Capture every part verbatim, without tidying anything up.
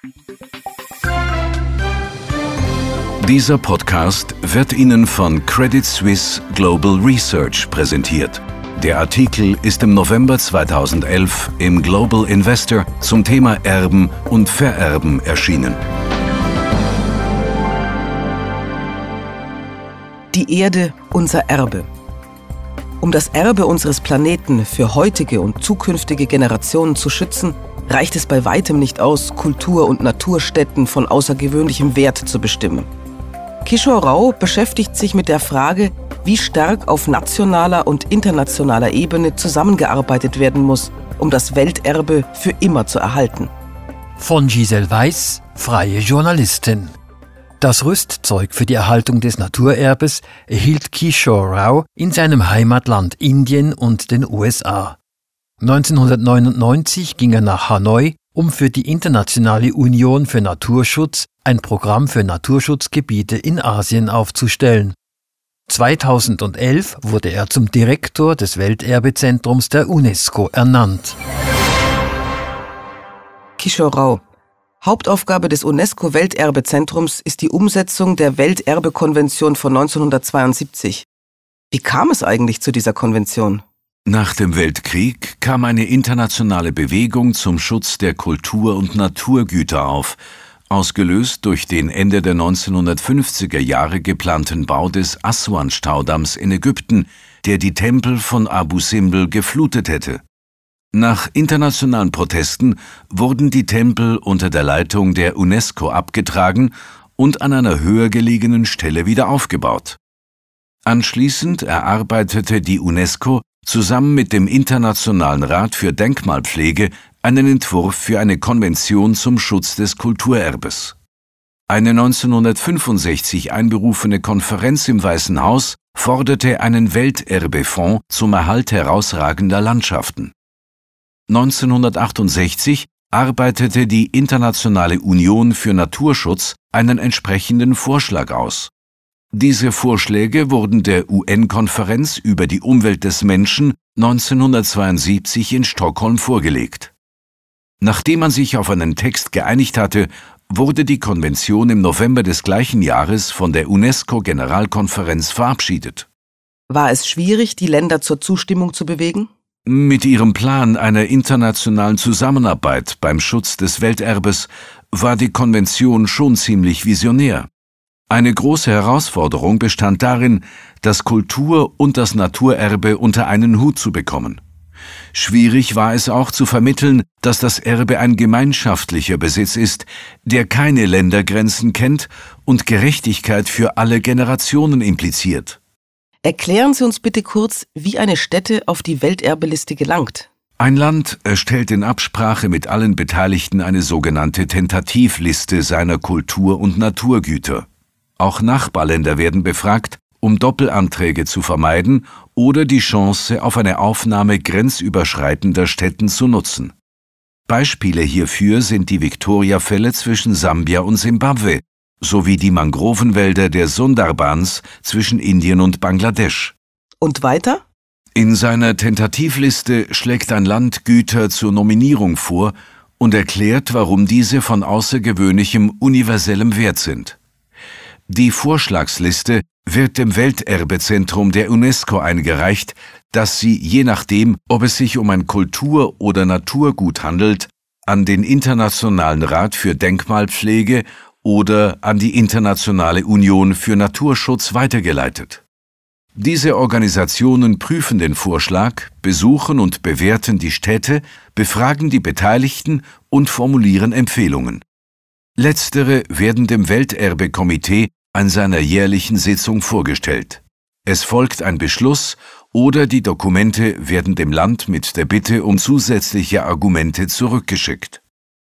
Dieser Podcast wird Ihnen von Credit Suisse Global Research präsentiert. Der Artikel ist im November zweitausendelf im Global Investor zum Thema Erben und Vererben erschienen. Die Erde, unser Erbe. Um das Erbe unseres Planeten für heutige und zukünftige Generationen zu schützen, reicht es bei weitem nicht aus, Kultur- und Naturstätten von außergewöhnlichem Wert zu bestimmen. Kishore Rao beschäftigt sich mit der Frage, wie stark auf nationaler und internationaler Ebene zusammengearbeitet werden muss, um das Welterbe für immer zu erhalten. Von Giselle Weiss, freie Journalistin. Das Rüstzeug für die Erhaltung des Naturerbes erhielt Kishore Rao in seinem Heimatland Indien und den U S A. neunzehnhundertneunundneunzig ging er nach Hanoi, um für die Internationale Union für Naturschutz ein Programm für Naturschutzgebiete in Asien aufzustellen. zweitausendelf wurde er zum Direktor des Welterbezentrums der UNESCO ernannt. Kishore Rao. Hauptaufgabe des UNESCO-Welterbezentrums ist die Umsetzung der Welterbekonvention von neunzehnhundertzweiundsiebzig. Wie kam es eigentlich zu dieser Konvention? Nach dem Weltkrieg kam eine internationale Bewegung zum Schutz der Kultur- und Naturgüter auf, ausgelöst durch den Ende der neunzehnhundertfünfziger Jahre geplanten Bau des Aswan-Staudamms in Ägypten, der die Tempel von Abu Simbel geflutet hätte. Nach internationalen Protesten wurden die Tempel unter der Leitung der UNESCO abgetragen und an einer höher gelegenen Stelle wieder aufgebaut. Anschließend erarbeitete die UNESCO zusammen mit dem Internationalen Rat für Denkmalpflege einen Entwurf für eine Konvention zum Schutz des Kulturerbes. Eine neunzehnhundertfünfundsechzig einberufene Konferenz im Weißen Haus forderte einen Welterbefonds zum Erhalt herausragender Landschaften. neunzehnhundertachtundsechzig arbeitete die Internationale Union für Naturschutz einen entsprechenden Vorschlag aus. Diese Vorschläge wurden der U N-Konferenz über die Umwelt des Menschen neunzehnhundertzweiundsiebzig in Stockholm vorgelegt. Nachdem man sich auf einen Text geeinigt hatte, wurde die Konvention im November des gleichen Jahres von der UNESCO-Generalkonferenz verabschiedet. War es schwierig, die Länder zur Zustimmung zu bewegen? Mit ihrem Plan einer internationalen Zusammenarbeit beim Schutz des Welterbes war die Konvention schon ziemlich visionär. Eine große Herausforderung bestand darin, das Kultur- und das Naturerbe unter einen Hut zu bekommen. Schwierig war es auch zu vermitteln, dass das Erbe ein gemeinschaftlicher Besitz ist, der keine Ländergrenzen kennt und Gerechtigkeit für alle Generationen impliziert. Erklären Sie uns bitte kurz, wie eine Stätte auf die Welterbeliste gelangt. Ein Land erstellt in Absprache mit allen Beteiligten eine sogenannte Tentativliste seiner Kultur- und Naturgüter. Auch Nachbarländer werden befragt, um Doppelanträge zu vermeiden oder die Chance auf eine Aufnahme grenzüberschreitender Stätten zu nutzen. Beispiele hierfür sind die Victoria-Fälle zwischen Sambia und Simbabwe sowie die Mangrovenwälder der Sundarbans zwischen Indien und Bangladesch. Und weiter? In seiner Tentativliste schlägt ein Land Güter zur Nominierung vor und erklärt, warum diese von außergewöhnlichem universellem Wert sind. Die Vorschlagsliste wird dem Welterbezentrum der UNESCO eingereicht, das sie, je nachdem, ob es sich um ein Kultur- oder Naturgut handelt, an den Internationalen Rat für Denkmalpflege oder an die Internationale Union für Naturschutz weitergeleitet. Diese Organisationen prüfen den Vorschlag, besuchen und bewerten die Städte, befragen die Beteiligten und formulieren Empfehlungen. Letztere werden dem Welterbekomitee an seiner jährlichen Sitzung vorgestellt. Es folgt ein Beschluss oder die Dokumente werden dem Land mit der Bitte um zusätzliche Argumente zurückgeschickt.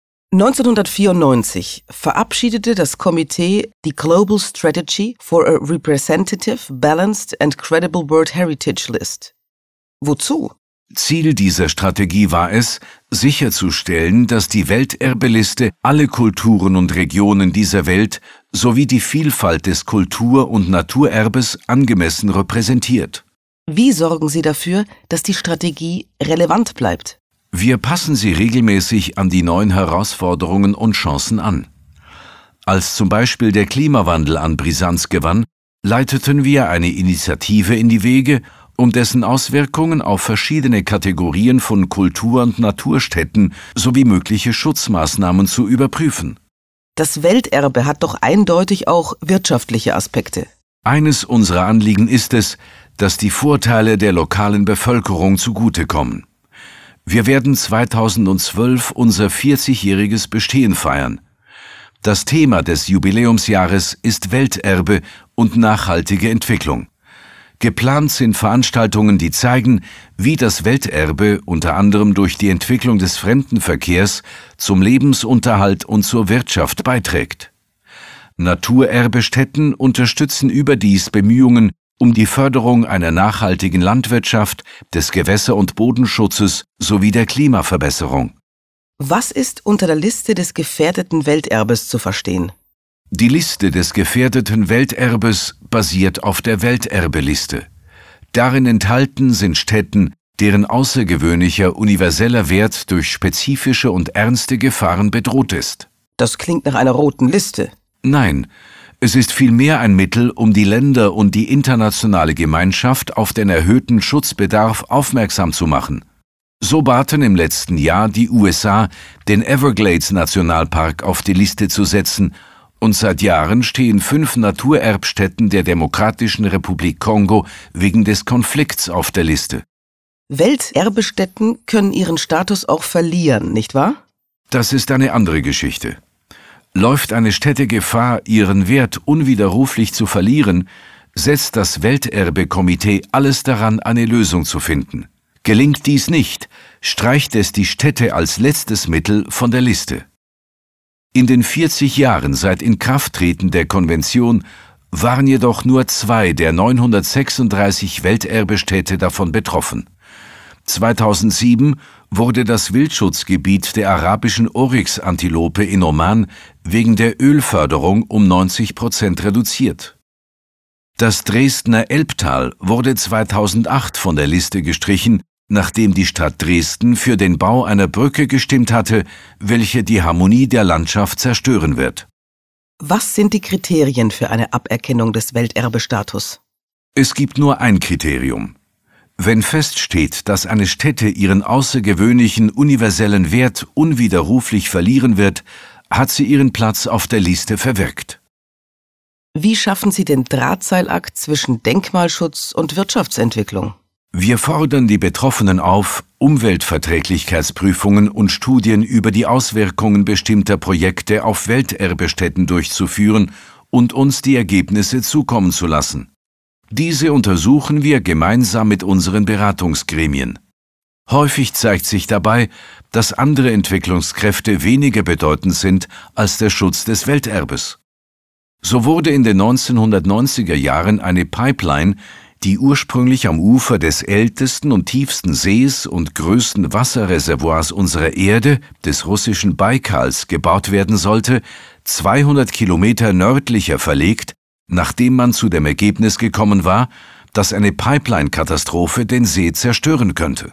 neunzehnhundertvierundneunzig verabschiedete das Komitee die Global Strategy for a Representative, Balanced and Credible World Heritage List. Wozu? Ziel dieser Strategie war es, sicherzustellen, dass die Welterbeliste alle Kulturen und Regionen dieser Welt sowie die Vielfalt des Kultur- und Naturerbes angemessen repräsentiert. Wie sorgen Sie dafür, dass die Strategie relevant bleibt? Wir passen sie regelmäßig an die neuen Herausforderungen und Chancen an. Als zum Beispiel der Klimawandel an Brisanz gewann, leiteten wir eine Initiative in die Wege, um dessen Auswirkungen auf verschiedene Kategorien von Kultur- und Naturstätten sowie mögliche Schutzmaßnahmen zu überprüfen. Das Welterbe hat doch eindeutig auch wirtschaftliche Aspekte. Eines unserer Anliegen ist es, dass die Vorteile der lokalen Bevölkerung zugutekommen. Wir werden zweitausendzwölf unser vierzigjähriges Bestehen feiern. Das Thema des Jubiläumsjahres ist Welterbe und nachhaltige Entwicklung. Geplant sind Veranstaltungen, die zeigen, wie das Welterbe unter anderem durch die Entwicklung des Fremdenverkehrs zum Lebensunterhalt und zur Wirtschaft beiträgt. Naturerbestätten unterstützen überdies Bemühungen um die Förderung einer nachhaltigen Landwirtschaft, des Gewässer- und Bodenschutzes sowie der Klimaverbesserung. Was ist unter der Liste des gefährdeten Welterbes zu verstehen? Die Liste des gefährdeten Welterbes basiert auf der Welterbeliste. Darin enthalten sind Stätten, deren außergewöhnlicher universeller Wert durch spezifische und ernste Gefahren bedroht ist. Das klingt nach einer roten Liste. Nein, es ist vielmehr ein Mittel, um die Länder und die internationale Gemeinschaft auf den erhöhten Schutzbedarf aufmerksam zu machen. So baten im letzten Jahr die U S A, den Everglades-Nationalpark auf die Liste zu setzen, und seit Jahren stehen fünf Naturerbstätten der Demokratischen Republik Kongo wegen des Konflikts auf der Liste. Welterbestätten können ihren Status auch verlieren, nicht wahr? Das ist eine andere Geschichte. Läuft eine Stätte Gefahr, ihren Wert unwiderruflich zu verlieren, setzt das Welterbekomitee alles daran, eine Lösung zu finden. Gelingt dies nicht, streicht es die Stätte als letztes Mittel von der Liste. In den vierzig Jahren seit Inkrafttreten der Konvention waren jedoch nur zwei der neunhundertsechsunddreißig Welterbestädte davon betroffen. zweitausendsieben wurde das Wildschutzgebiet der arabischen Oryx-Antilope in Oman wegen der Ölförderung um neunzig Prozent reduziert. Das Dresdner Elbtal wurde zweitausendacht von der Liste gestrichen, nachdem die Stadt Dresden für den Bau einer Brücke gestimmt hatte, welche die Harmonie der Landschaft zerstören wird. Was sind die Kriterien für eine Aberkennung des Welterbestatus? Es gibt nur ein Kriterium. Wenn feststeht, dass eine Stätte ihren außergewöhnlichen universellen Wert unwiderruflich verlieren wird, hat sie ihren Platz auf der Liste verwirkt. Wie schaffen Sie den Drahtseilakt zwischen Denkmalschutz und Wirtschaftsentwicklung? Wir fordern die Betroffenen auf, Umweltverträglichkeitsprüfungen und Studien über die Auswirkungen bestimmter Projekte auf Welterbestätten durchzuführen und uns die Ergebnisse zukommen zu lassen. Diese untersuchen wir gemeinsam mit unseren Beratungsgremien. Häufig zeigt sich dabei, dass andere Entwicklungskräfte weniger bedeutend sind als der Schutz des Welterbes. So wurde in den neunzehnhundertneunziger Jahren eine Pipeline, die ursprünglich am Ufer des ältesten und tiefsten Sees und größten Wasserreservoirs unserer Erde, des russischen Baikals, gebaut werden sollte, zweihundert Kilometer nördlicher verlegt, nachdem man zu dem Ergebnis gekommen war, dass eine Pipeline-Katastrophe den See zerstören könnte.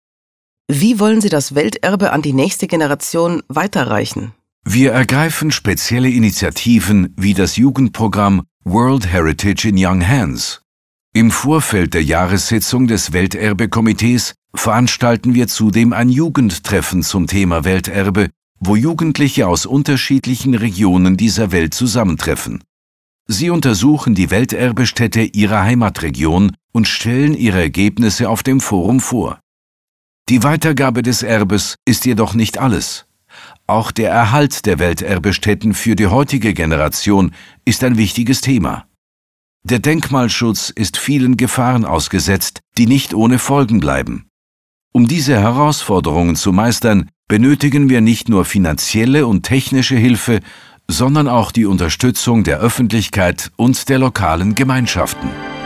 Wie wollen Sie das Welterbe an die nächste Generation weiterreichen? Wir ergreifen spezielle Initiativen wie das Jugendprogramm World Heritage in Young Hands. Im Vorfeld der Jahressitzung des Welterbekomitees veranstalten wir zudem ein Jugendtreffen zum Thema Welterbe, wo Jugendliche aus unterschiedlichen Regionen dieser Welt zusammentreffen. Sie untersuchen die Welterbestätte ihrer Heimatregion und stellen ihre Ergebnisse auf dem Forum vor. Die Weitergabe des Erbes ist jedoch nicht alles. Auch der Erhalt der Welterbestätten für die heutige Generation ist ein wichtiges Thema. Der Denkmalschutz ist vielen Gefahren ausgesetzt, die nicht ohne Folgen bleiben. Um diese Herausforderungen zu meistern, benötigen wir nicht nur finanzielle und technische Hilfe, sondern auch die Unterstützung der Öffentlichkeit und der lokalen Gemeinschaften.